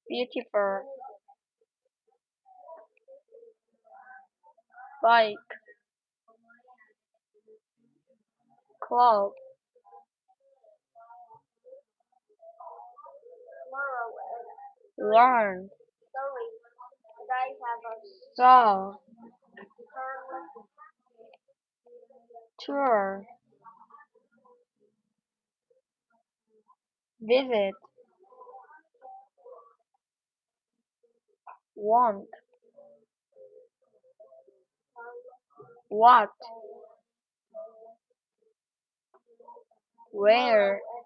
beautiful, bike, club, learn, saw, tour, visit, want, what, where,